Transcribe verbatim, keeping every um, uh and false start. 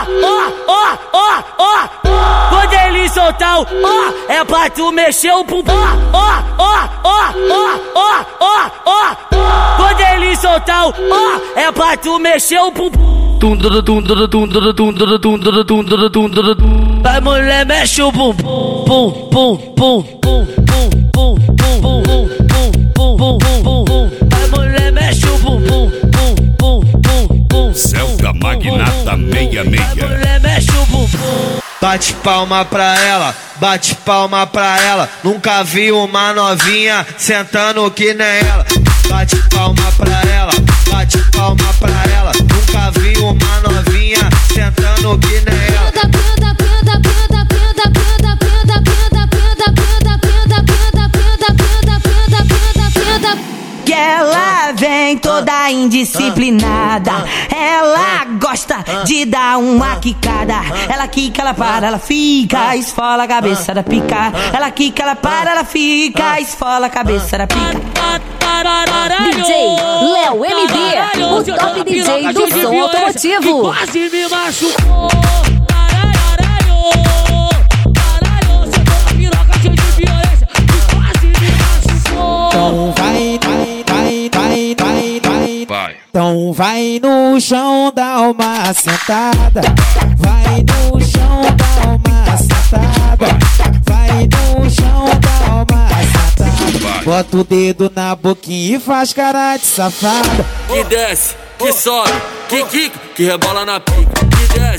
ó, ó, ó, ó. Quando ele soltar o ó, é pra tu mexer o bumbum. Ó, ó, ó, ó, ó, ó, ó. Quando ele soltar o ó, é pra tu mexer o bumbum. Vai mulher, mexe o bumbum. Bum, bum, bum, bum, bum, bum, bum, bum, bum, bum, bum, bum. Vai mulher, mexe o bumbum. Bum, bum, bum, bum. Celta Magnata meia meia. Vai mulher, mexe o bumbum. Bate palma pra ela, bate palma pra ela. Nunca vi uma novinha sentando que nem ela. Bate palma pra ela, bate palma pra ela. Nunca vi uma novinha sentando que nem ela. Que ela vem toda indisciplinada. Ela gosta de dar uma quicada. Ela quica, ela para, ela fica, esfola a cabeça da pica. Ela quica, ela para, ela fica, esfola a cabeça da pica. D J Léo M D, o top D J do som automotivo. Quase me machucou. Então vai, vai, vai, vai, vai, vai, vai. Então vai no chão, dá uma sentada. Vai no chão, dá uma sentada. Vai no chão, dá uma sentada. Bota o dedo na boquinha e faz cara de safada. Que desce, que sobe, que quica, que rebola na pica. Que desce.